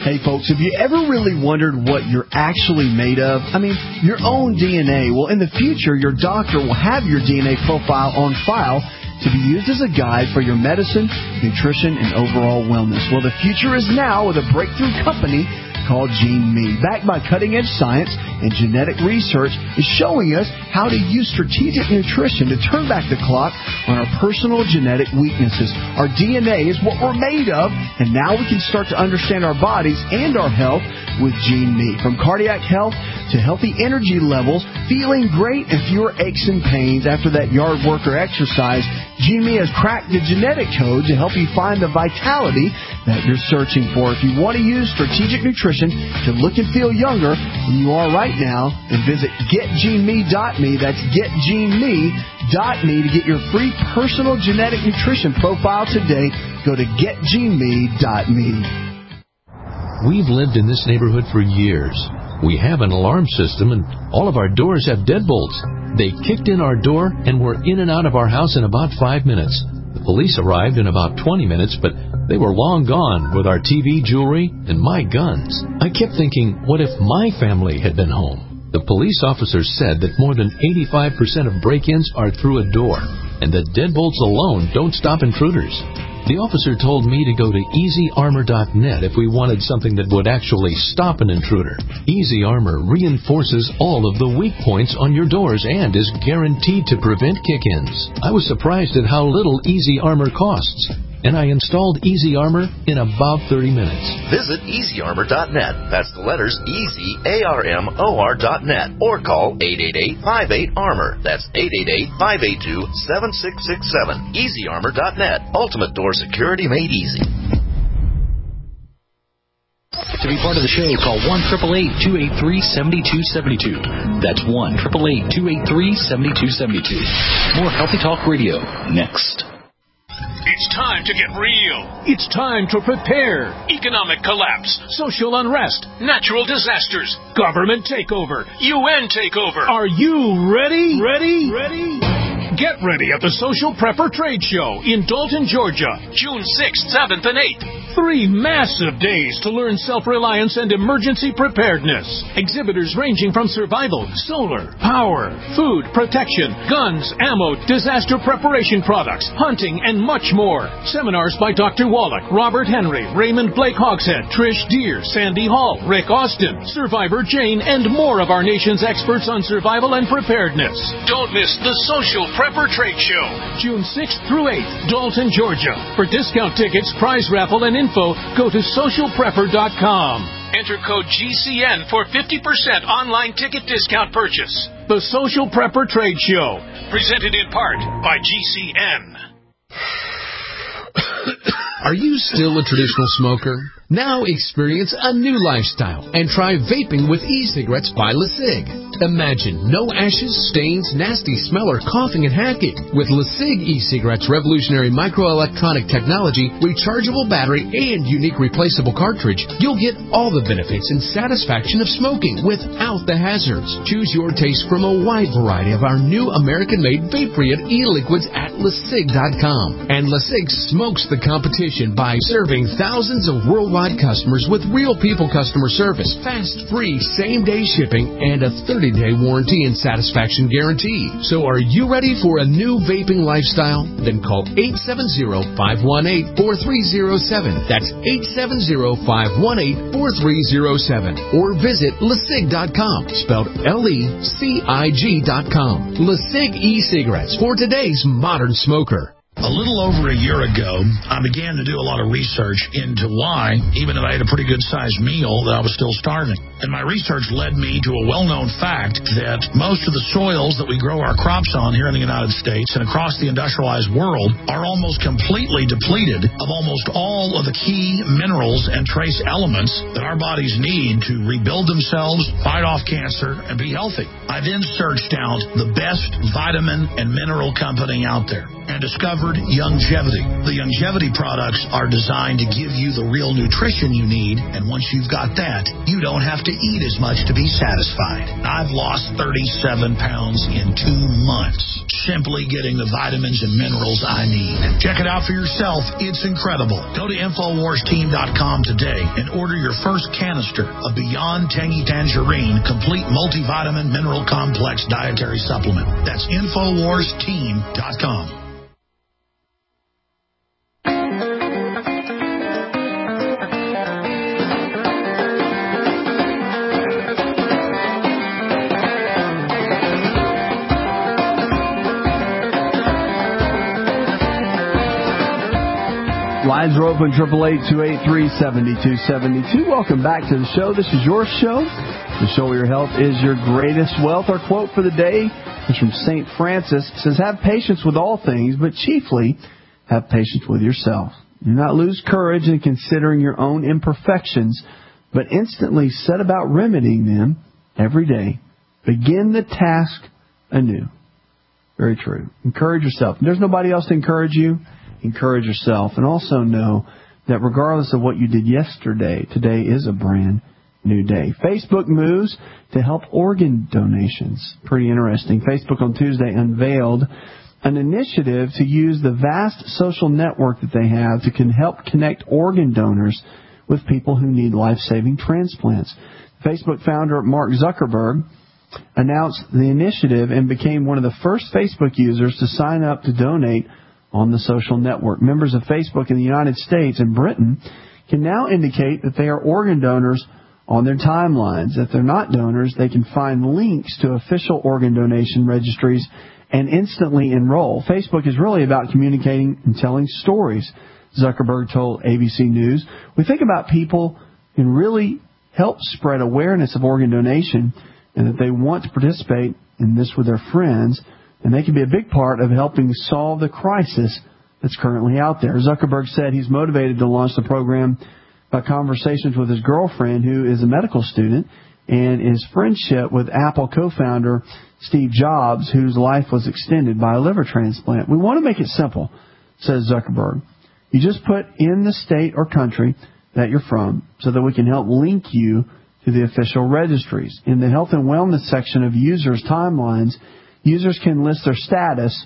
Hey, folks, have you ever really wondered what you're actually made of? I mean, your own D N A. Well, in the future, your doctor will have your D N A profile on file to be used as a guide for your medicine, nutrition, and overall wellness. Well, the future is now with a breakthrough company called GeneMe. Backed by cutting-edge science and genetic research, is showing us how to use strategic nutrition to turn back the clock on our personal genetic weaknesses. Our D N A is what we're made of, and now we can start to understand our bodies and our health with GeneMe. From cardiac health to healthy energy levels, feeling great and fewer aches and pains after that yard work or exercise, GeneMe has cracked the genetic code to help you find the vitality that you're searching for. If you want to use strategic nutrition to look and feel younger than you are right now, then visit get gene me dot me. That's get gene me dot me to get your free personal genetic nutrition profile today. Go to get gene me dot me. We've lived in this neighborhood for years. We have an alarm system, and all of our doors have deadbolts. They kicked in our door, and were in and out of our house in about five minutes. The police arrived in about twenty minutes, but they were long gone with our T V, jewelry, and my guns. I kept thinking, what if my family had been home? The police officers said that more than eighty-five percent of break-ins are through a door, and that deadbolts alone don't stop intruders. The officer told me to go to easy armor dot net if we wanted something that would actually stop an intruder. Easy Armor reinforces all of the weak points on your doors and is guaranteed to prevent kick-ins. I was surprised at how little Easy Armor costs, and I installed Easy Armor in about thirty minutes. Visit easy armor dot net. That's the letters easy, A R M O R dot net. Or call eight eight eight, five eight, armor. That's eight eight eight, five eight two, seven six six seven. easy armor dot net. Ultimate door security made easy. To be part of the show, call one eight eight eight, two eight three, seven two seven two. That's one eight eight eight, two eight three, seven two seven two. More Healthy Talk Radio next. It's time to get real. It's time to prepare. Economic collapse, social unrest, natural disasters, government takeover, U N takeover. Are you ready? Ready? Ready? Get ready at the Social Prepper Trade Show in Dalton, Georgia, June sixth, seventh, and eighth. Three massive days to learn self-reliance and emergency preparedness. Exhibitors ranging from survival, solar, power, food, protection, guns, ammo, disaster preparation products, hunting, and much more. Seminars by Doctor Wallach, Robert Henry, Raymond Blake Hogshead, Trish Deere, Sandy Hall, Rick Austin, Survivor Jane, and more of our nation's experts on survival and preparedness. Don't miss the Social Prepper Trade Show, June sixth through eighth, Dalton, Georgia. For discount tickets, prize raffle, and info, go to social prepper dot com. Enter code G C N for fifty percent online ticket discount purchase. The Social Prepper Trade Show, presented in part by G C N. Are you still a traditional smoker? Now experience a new lifestyle and try vaping with e-cigarettes by LeSig. Imagine no ashes, stains, nasty smell, or coughing and hacking. With LeSig e-cigarettes' revolutionary microelectronic technology, rechargeable battery, and unique replaceable cartridge, you'll get all the benefits and satisfaction of smoking without the hazards. Choose your taste from a wide variety of our new American-made vape-free e-liquids at LeSig dot com. And LeSig smokes the competition by serving thousands of worldwide customers with real people customer service, fast, free, same-day shipping, and a thirty-day warranty and satisfaction guarantee. So are you ready for a new vaping lifestyle? Then call eight seven zero, five one eight, four three zero seven. That's eight seven zero, five one eight, four three zero seven. Or visit LeSig dot com, spelled L E C I G dot com. LeSig e-cigarettes for today's modern smoker. A little over a year ago, I began to do a lot of research into why, even if I had a pretty good-sized meal, that I was still starving. And my research led me to a well-known fact that most of the soils that we grow our crops on here in the United States and across the industrialized world are almost completely depleted of almost all of the key minerals and trace elements that our bodies need to rebuild themselves, fight off cancer, and be healthy. I then searched out the best vitamin and mineral company out there and discovered Youngevity. The Youngevity products are designed to give you the real nutrition you need, and once you've got that, you don't have to to eat as much to be satisfied. I've lost thirty-seven pounds in two months, simply getting the vitamins and minerals I need. Check it out for yourself. It's incredible. Go to Infowars Team dot com today and order your first canister of Beyond Tangy Tangerine Complete Multivitamin Mineral Complex Dietary Supplement. That's Infowars Team dot com. Lines are open, triple eight, two eight three, seven two seven two. Welcome back to the show. This is your show. The show where your health is your greatest wealth. Our quote for the day is from Saint Francis. It says, have patience with all things, but chiefly have patience with yourself. Do not lose courage in considering your own imperfections, but instantly set about remedying them every day. Begin the task anew. Very true. Encourage yourself. If there's nobody else to encourage you, encourage yourself. And also know that regardless of what you did yesterday, today is a brand new day. Facebook moves to help organ donations. Pretty interesting. Facebook on Tuesday unveiled an initiative to use the vast social network that they have to can help connect organ donors with people who need life-saving transplants. Facebook founder Mark Zuckerberg announced the initiative and became one of the first Facebook users to sign up to donate on the social network. Members of Facebook in the United States and Britain can now indicate that they are organ donors on their timelines. If they're not donors, they can find links to official organ donation registries and instantly enroll. Facebook is really about communicating and telling stories, Zuckerberg told A B C News. We think about people can really help spread awareness of organ donation and that they want to participate in this with their friends. And they can be a big part of helping solve the crisis that's currently out there. Zuckerberg said he's motivated to launch the program by conversations with his girlfriend, who is a medical student, and his friendship with Apple co-founder Steve Jobs, whose life was extended by a liver transplant. We want to make it simple, says Zuckerberg. You just put in the state or country that you're from so that we can help link you to the official registries. In the health and wellness section of users' timelines, users can list their status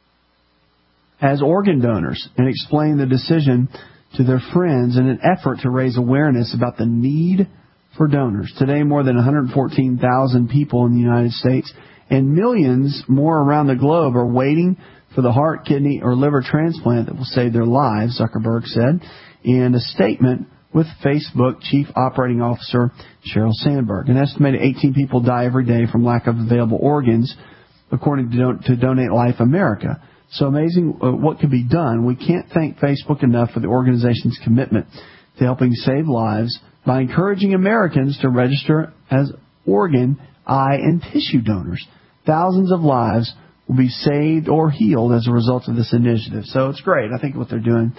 as organ donors and explain the decision to their friends in an effort to raise awareness about the need for donors. Today, more than one hundred fourteen thousand people in the United States and millions more around the globe are waiting for the heart, kidney, or liver transplant that will save their lives, Zuckerberg said in a statement with Facebook Chief Operating Officer Sheryl Sandberg. An estimated eighteen people die every day from lack of available organs, according to, Don- to Donate Life America. So amazing uh, what can be done. We can't thank Facebook enough for the organization's commitment to helping save lives by encouraging Americans to register as organ, eye, and tissue donors. Thousands of lives will be saved or healed as a result of this initiative. So it's great. I think what they're doing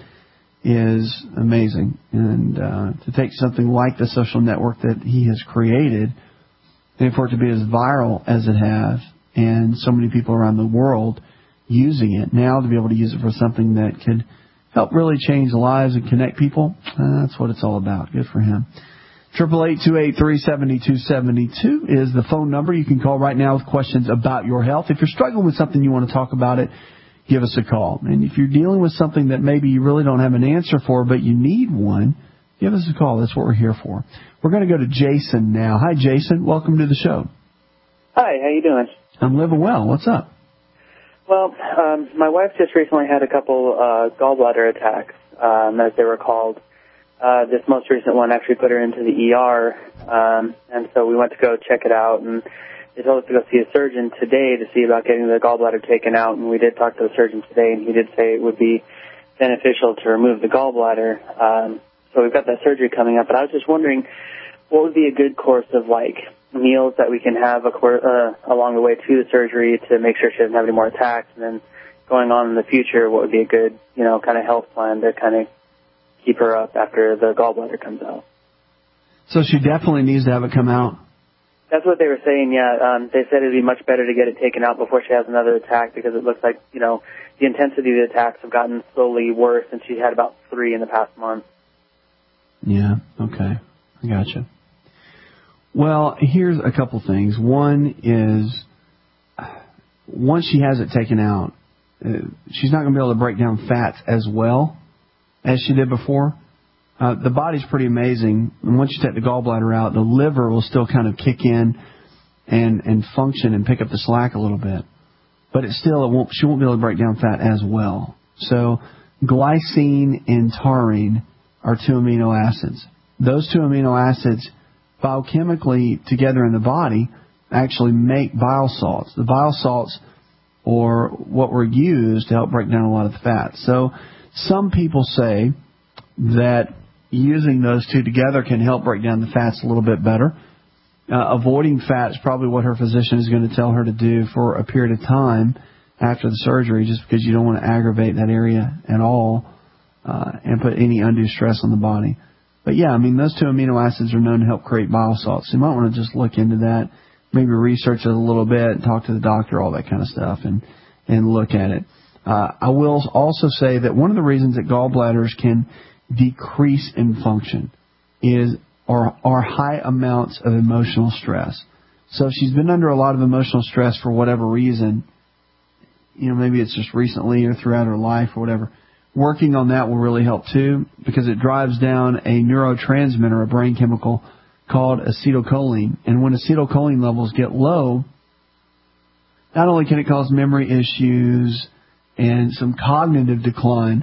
is amazing. And uh, to take something like the social network that he has created and for it to be as viral as it has, and so many people around the world using it now, to be able to use it for something that could help really change lives and connect people, uh, that's what it's all about. Good for him. triple eight, two eight three, seven two seven two is the phone number. You can call right now with questions about your health. If you're struggling with something, you want to talk about it, give us a call. And if you're dealing with something that maybe you really don't have an answer for, but you need one, give us a call. That's what we're here for. We're going to go to Jason now. Hi, Jason. Welcome to the show. Hi, how you doing? I'm living well. What's up? Well, um, my wife just recently had a couple uh, gallbladder attacks, um, as they were called. Uh, this most recent one actually put her into the E R, um, and so we went to go check it out, and they told us to go see a surgeon today to see about getting the gallbladder taken out, and we did talk to the surgeon today, and he did say it would be beneficial to remove the gallbladder. Um, so we've got that surgery coming up, but I was just wondering, what would be a good course of, like, meals that we can have a cor- uh, along the way to the surgery to make sure she doesn't have any more attacks, and then going on in the future, what would be a good, you know, kind of health plan to kind of keep her up after the gallbladder comes out? So she definitely needs to have it come out? That's what they were saying, yeah. Um, they said it would be much better to get it taken out before she has another attack, because it looks like, you know, the intensity of the attacks have gotten slowly worse, and she had about three in the past month. Yeah, okay. I gotcha. Well, here's a couple things. One is, once she has it taken out, uh, she's not going to be able to break down fats as well as she did before. Uh, the body's pretty amazing. And once you take the gallbladder out, the liver will still kind of kick in and, and function and pick up the slack a little bit. But it still, it won't, she won't be able to break down fat as well. So glycine and taurine are two amino acids. Those two amino acids biochemically together in the body actually make bile salts. The bile salts are what were used to help break down a lot of the fat. So some people say that using those two together can help break down the fats a little bit better. Uh, avoiding fat is probably what her physician is going to tell her to do for a period of time after the surgery, just because you don't want to aggravate that area at all uh, and put any undue stress on the body. But yeah, I mean, those two amino acids are known to help create bile salts. So you might want to just look into that, maybe research it a little bit, talk to the doctor, all that kind of stuff, and, and look at it. Uh, I will also say that one of the reasons that gallbladders can decrease in function is or are high amounts of emotional stress. So if she's been under a lot of emotional stress for whatever reason, you know, maybe it's just recently or throughout her life or whatever, working on that will really help too, because it drives down a neurotransmitter, a brain chemical called acetylcholine. And when acetylcholine levels get low, not only can it cause memory issues and some cognitive decline,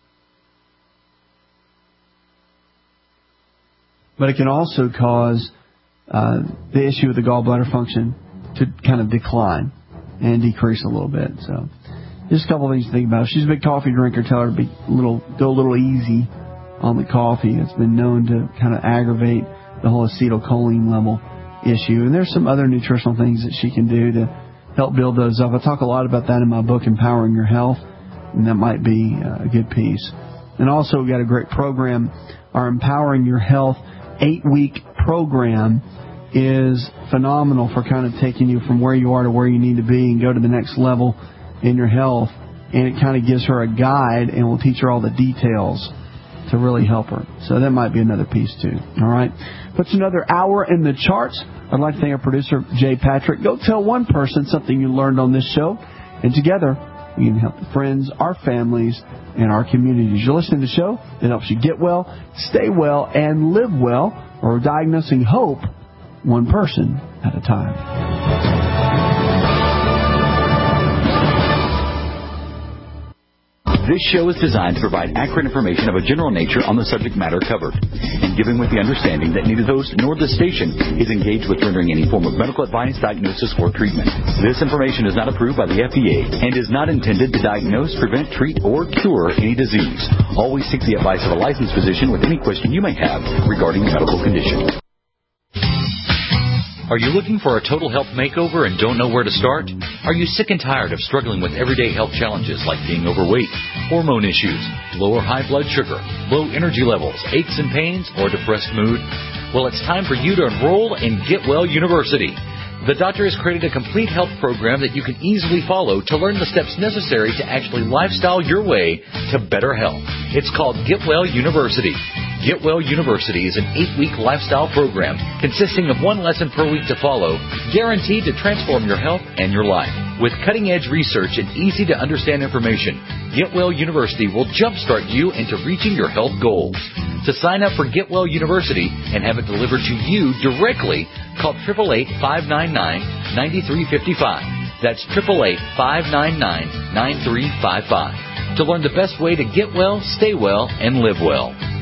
but it can also cause uh, the issue of the gallbladder function to kind of decline and decrease a little bit. So just a couple of things to think about. If she's a big coffee drinker, tell her to be a little, go a little easy on the coffee. It's been known to kind of aggravate the whole acetylcholine level issue. And there's some other nutritional things that she can do to help build those up. I talk a lot about that in my book, Empowering Your Health, and that might be a good piece. And also, we've got a great program. Our Empowering Your Health eight-week program is phenomenal for kind of taking you from where you are to where you need to be and go to the next level in your health. And it kind of gives her a guide and will teach her all the details to really help her. So that might be another piece too. All right. Puts another hour in the charts. I'd like to thank our producer, Jay Patrick. Go tell one person something you learned on this show. And together, we can help the friends, our families, and our communities. You're listening to the show that helps you get well, stay well, and live well. Or diagnosing hope one person at a time. This show is designed to provide accurate information of a general nature on the subject matter covered, and given with the understanding that neither the host nor the station is engaged with rendering any form of medical advice, diagnosis, or treatment. This information is not approved by the F D A and is not intended to diagnose, prevent, treat, or cure any disease. Always seek the advice of a licensed physician with any question you may have regarding a medical condition. Are you looking for a total health makeover and don't know where to start? Are you sick and tired of struggling with everyday health challenges like being overweight, hormone issues, low or high blood sugar, low energy levels, aches and pains, or depressed mood? Well, it's time for you to enroll in Get Well University. The doctor has created a complete health program that you can easily follow to learn the steps necessary to actually lifestyle your way to better health. It's called Get Well University. Get Well University is an eight-week lifestyle program consisting of one lesson per week to follow, guaranteed to transform your health and your life. With cutting-edge research and easy-to-understand information, Get Well University will jumpstart you into reaching your health goals. To sign up for Get Well University and have it delivered to you directly, call eight eight eight, five nine nine, nine three five five. That's eight eight eight, five nine nine, nine three five five. To learn the best way to get well, stay well, and live well.